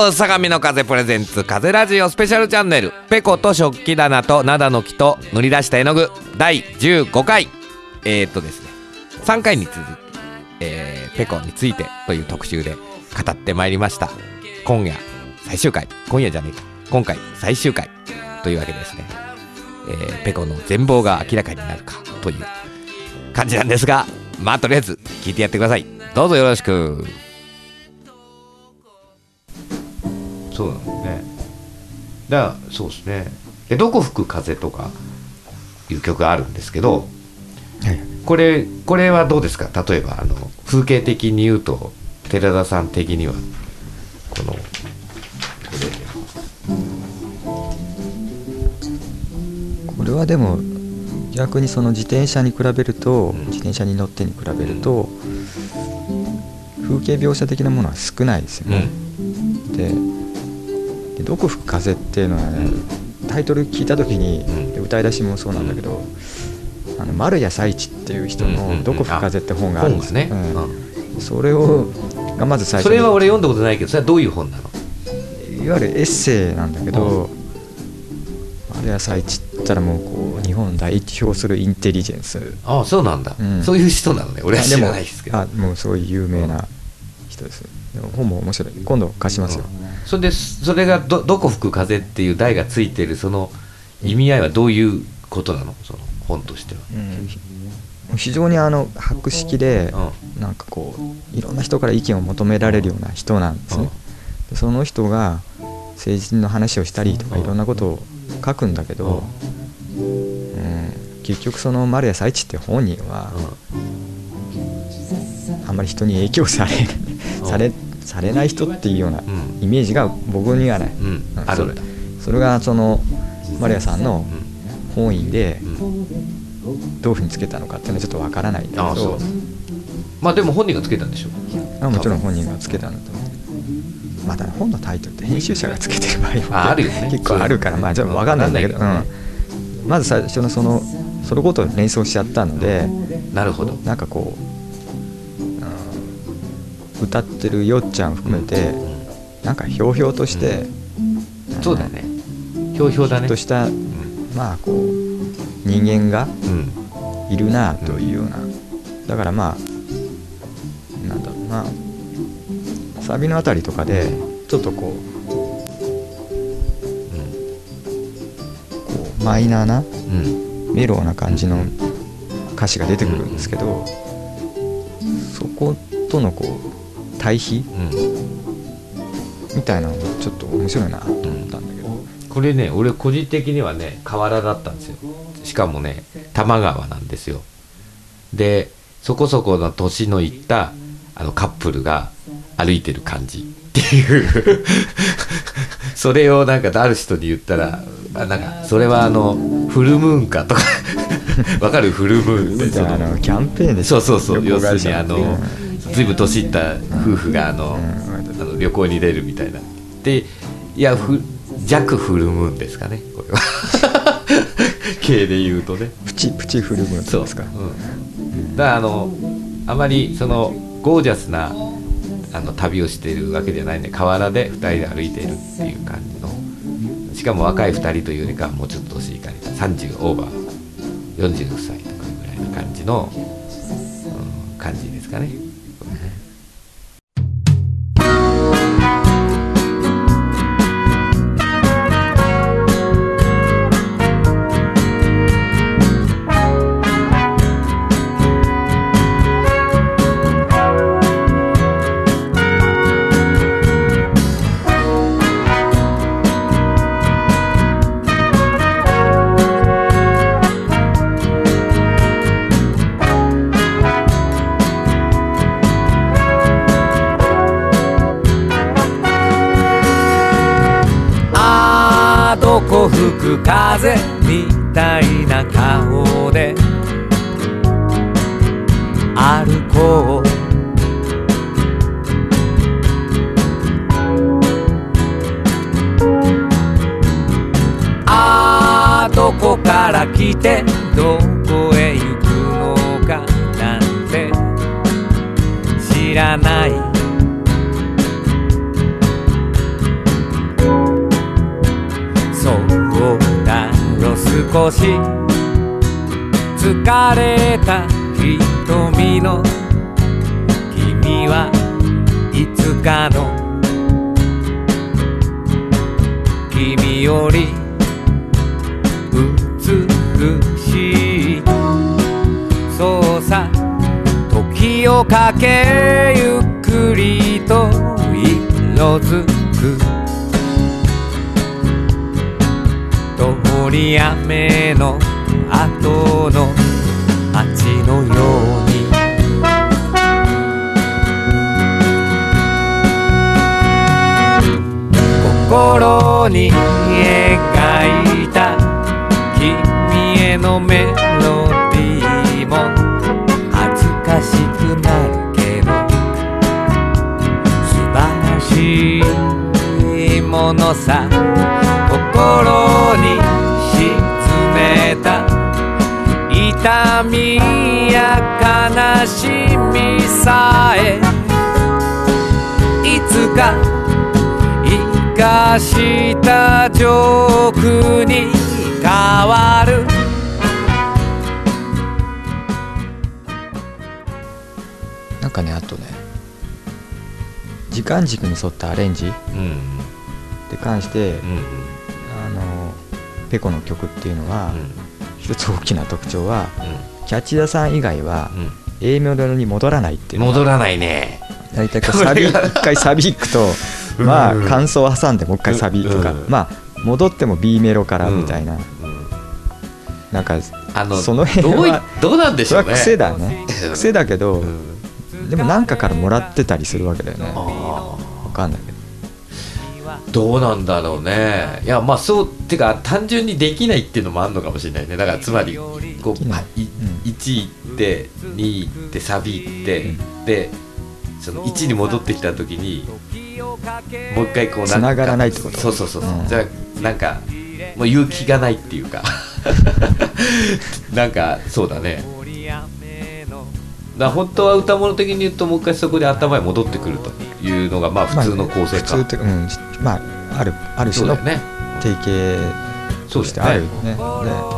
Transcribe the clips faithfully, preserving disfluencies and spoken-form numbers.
ー相模の風プレゼンツ風ラジオスペシャルチャンネル、ペコと食器棚と灘の木と塗り出した絵の具だいじゅうごかい。えー、っとですねさんかいに続き、えー、ペコについてという特集で語ってまいりました。今夜最終回、今夜じゃねえか今回最終回というわけですね。えー、ペコの全貌が明らかになるかという感じなんですが、まあとりあえず聞いてやってください。どうぞよろしく。そうなんですね。だからそうですね。でどこ吹く風とかいう曲があるんですけど、はい、これこれはどうですか。例えばあの風景的に言うと寺田さん的にはこのこれこれはでも逆にその自転車に比べると、うん、自転車に乗ってに比べると、うん、風景描写的なものは少ないですよね、うん、でどこ吹く風っていうのはね、タイトル聞いた時に、うん、歌い出しもそうなんだけど、うん、あの丸谷彩一っていう人のどこ吹く風って本があるんですね、うんうん、それをがまず最初に、 それは俺読んだことないけど、それはどういう本なの。 いわゆるエッセイなんだけど、うん、丸谷彩一って言ったらもうこう日本を代表するインテリジェンス。 ああそうなんだ、うん、そういう人なのね。俺は知らないですけど。 あもうそういう有名な人です。でも本も面白い。今度貸しますよ、 うん、それでそれが ど, どこ吹く風っていう題がついてるその意味合いはどういうことなの、その本としては。 うん、非常にあの博識で、うん、なんかこういろんな人から意見を求められるような人なんですね、うん、でその人が政治の話をしたりとかいろんなことを書くんだけど、うんうん、結局その丸谷彩一って本人は、うん、あんまり人に影響されされされない人っていうようなイメージが僕にはない、うんうん、あるんだ。それがその丸谷さんの本意でどういうふうにつけたのかっていうのはちょっとわからないんだけど、ああまあでも本人がつけたんでしょ。 あもちろん本人がつけたんだと思う。また本のタイトルって編集者がつけてる場合もあ, あるよ、ね、 結構あるから、まあちょっとわかんないんだけど、うん、まず最初のそのそのことを連想しちゃったので、 なるほど。 なんかこう、うん、歌ってるよっちゃん含めて、うん、なんかひょうひょうとして、 うん、そうだね、ひょうひょうだね、 とした、うん、まあこう人間がいるなというような、うん、だからまあなんだろうな、サビのあたりとかでちょっとこう、うん、こうマイナーな、うん、メローな感じの歌詞が出てくるんですけど、うん、そことのこう対比、うん、みたいなのがちょっと面白いなと思ったんだけど、うん、 これね俺個人的にはね河原だったんですよ。しかもね多摩川なんですよ。でそこそこの年のいったあのカップルが歩いてる感じっていうそれをなんかある人に言ったら、まあ、なんかそれはあのフルムーンかとかわかる。フルムーンってそのあのキャンペーンでそうそうそう、要するにあのずいぶん年いった夫婦があの、うん、あの旅行に出るみたいなで、いやふ弱フルムーンですかねこれは系で言うとね、 プチプチフルムーンですか。そう、うん、 だからあのあまりそのゴージャスなあの旅をしているわけじゃないんで、河原でふたりで歩いているっていう感じの、しかも若いふたりというよりかはもうちょっと年いかれたさんじゅうオーバーよんじゅっさいとかぐらいの感じの、うん、感じですかね。どこ吹く風みたいな顔で歩こう、あどこから来てどこへ行くのかなんて知らない、 少し疲れた瞳の君はいつかの君より美しい。そうさ、時をかけゆっくりと色づく通り雨の後の街のように。心に描いた君へのメロディーも恥ずかしくなるけど素晴らしいものさ。心に沈めた痛みや悲しみさえいつか生かしたジョークに変わる。 なんかね、あとね、時間軸に沿ったアレンジに関して、うんうん、あのペコの曲っていうのは、うん、一つ大きな特徴は、うん、キャッチダさん以外は、うん、A メロに戻らないっていうのが。 戻らないね。 だいたいサビ一回サビ行くとまあ感想を挟んでもう一回サビとか、うん、まあ戻っても B メロからみたいな、うんうん、なんかあのその辺はどうなんでしょうね。 それは癖だね癖だけど、うん、でも何かからもらってたりするわけだよね。分かんないけどどうなんだろうね。いやまあそうってか単純にできないっていうのもあるのかもしれないね。だからつまりこういちいってにいってサビいって、うん、でそのいちに戻ってきた時にもう一回こう繋がらないってこと。 そうそうそう、うん、じゃあなんかもう勇気がないっていうかなんかそうだね。だ本当は歌物的に言うともう一回そこで頭へ戻ってくるというのがまあ普通の構成か、まあ、普通って、うん、 まああるある種の定型としてあるよね。で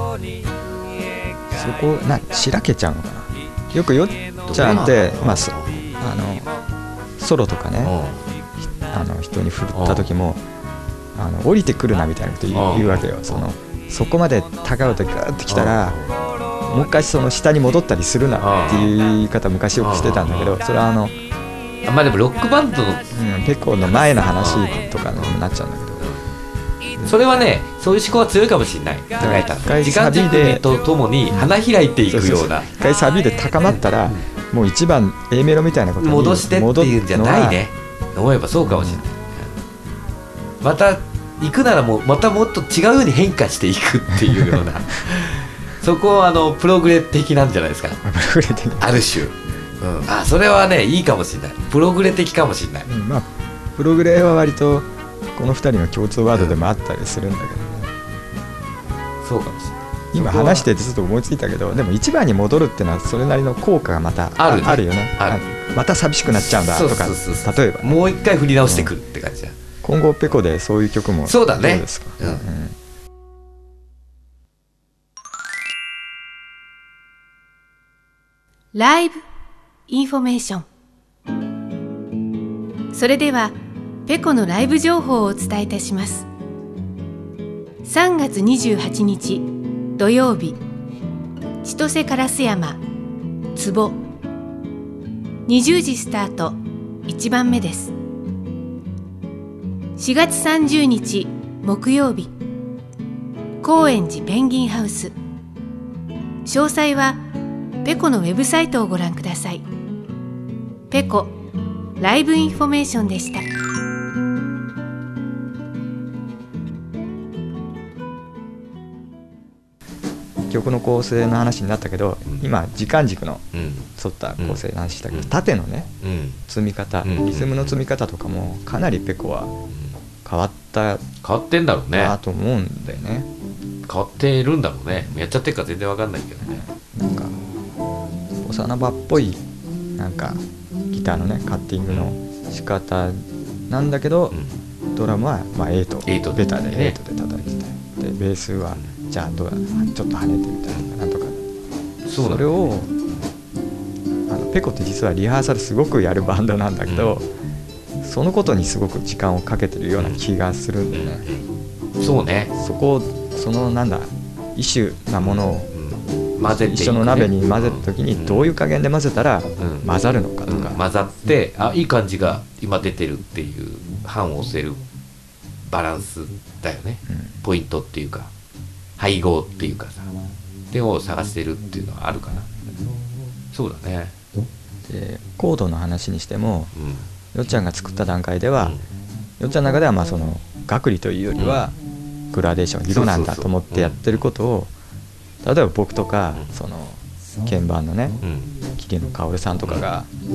そこなしらけちゃうのかな。よくよっちゃんってまあそあのソロとかね、あの人に振った時もあの降りてくるなみたいなこと言う、言うわけよ。そのそこまで高い音がガーってきたらもう一回その下に戻ったりするなっていう言い方昔よくしてたんだけど、それはあのまあでもロックバンドの、 うん、ペコの前の話とかになっちゃうんだけど、 それはねそういう思考は強いかもしれない。考えたら時間軸とともに花開いていくような一回サビで高まったらもう一番 A メロみたいなことに戻してっていうんじゃないね。思えばそうかもしれない、うん、また行くならもうまたもっと違うように変化していくっていうようなそこはあのプログレ的なんじゃないですか。 プログレ的ある種、うん、あそれはねいいかもしれない。プログレ的かもしれない、うん、 まあプログレは割とこのふたりの共通ワードでもあったりするんだけどね、 うん、そうかもしれない。 今話しててちょっと思いついたけど、でも一番に戻るっていうのはそれなりの効果がまた ある,、ね、あるよね。あるまた寂しくなっちゃうんだとか、例えばもう一回振り直してくるって感じだ、うん、 今後ペコでそういう曲もそうだね。 どうですか、うんうん、 ライブインフォメーション。それではペコのライブ情報をお伝えいたします。さんがつにじゅうはちにち土曜日、千歳烏山壺にじゅうじスタートいちばんめです。しがつさんじゅうにち木曜日、高円寺ペンギンハウス。詳細はペコのウェブサイトをご覧ください。ペコライブインフォメーションでした。 曲の構成の話になったけど、うん、今時間軸の沿った構成の話したけど、うん、縦のね、うん、積み方、うん、リズムの積み方とかもかなりペコは変わった変わってんだろうねなと思うんだよね。 変わってるんだろうね。やっちゃってるか全然わかんないけどね。 なんかボサノバっぽいなんかギターのねカッティングの仕方なんだけど、うん、ドラムはまあはち、ベタではちで叩いてて、でベースはじゃあどうちょっと跳ねてみたいななんとかそうだねそれをあのペコって実はリハーサルすごくやるバンドなんだけど、うん、そのことにすごく時間をかけてるような気がするんだよね、 うん、そうねそこをそのなんだ異種なものを、 うん、混ぜていくね、 一緒の鍋に混ぜた時にどういう加減で混ぜたら混ざるのかとか、 うん、混ざってあいい感じが今出てるっていう判を押せるバランスだよね、うん、ポイントっていうか配合っていうかさでを探してるっていうのはあるかな。そうだね。 でコードの話にしても、うん、よっちゃんが作った段階では、うん、よっちゃんの中ではまあその学理というよりは、うん、グラデーション色なんだと思ってやってることを、例えば僕とか、うん、その鍵盤のね、うん、桐野薫さんとかが、うん、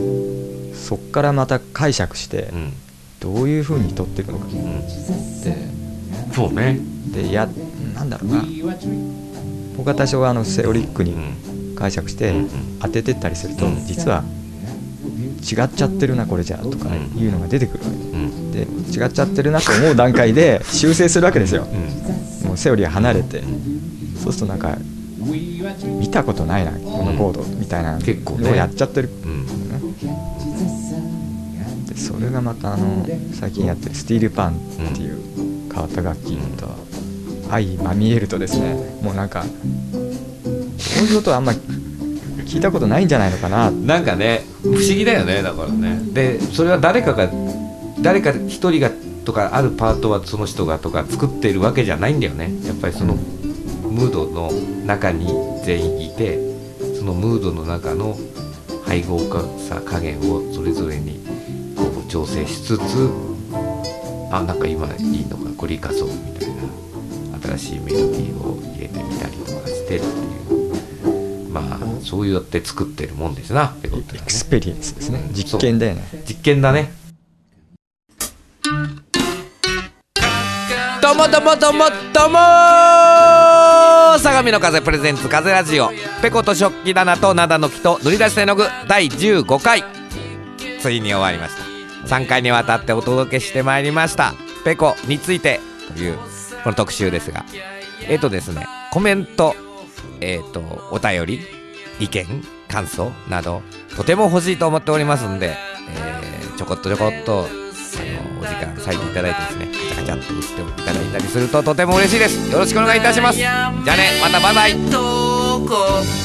そっからまた解釈して、うん、どういう風に撮っていくのか、うん、でそうねでやなんだろうな僕は多少あのセオリックに解釈して当ててったりすると、うん、実は違っちゃってるなこれじゃとかいうのが出てくるわけ、うん、で違っちゃってるなと思う段階で修正するわけですよ、うん、もうセオリー離れて、そうするとなんか見たことないなこのコードみたいなのをやっちゃってる、うんでそれがまたあの最近やってるスティールパンっていう変わった楽器と相まみえるとですね、もうなんかそういうことはあんま聞いたことないんじゃないのかな。 なんかね不思議だよね。だからねでそれは誰かが誰か一人がとかあるパートはその人がとか作っているわけじゃないんだよね。やっぱりそのムードの中に全員いて、そのムードの中の配合かさ加減をそれぞれにこう調整しつつ、あなんか今いいのかこれ生かそうみたいな新しいメロディーを入れてみたりとかしてっていう、まあそうやって作ってるもんですなペコってね。 エクスペリエンスですね。実験だよね。 実験だね。どうもどうもどうもどうも相模の風プレゼンツ風ラジオ、ペコと食器棚と灘の木と塗り出した絵の具だいじゅうごかい、ついに終わりました。さんかいにわたってお届けしてまいりましたペコについてというこの特集ですが、えっとですねコメント、えっとお便り、意見、感想などとても欲しいと思っておりますんで、えー、ちょこっとちょこっとあのお時間割いていただいてですね、カチャカチャっと打っていただいたりするととても嬉しいです。よろしくお願いいたします。じゃあね、またバイバイ。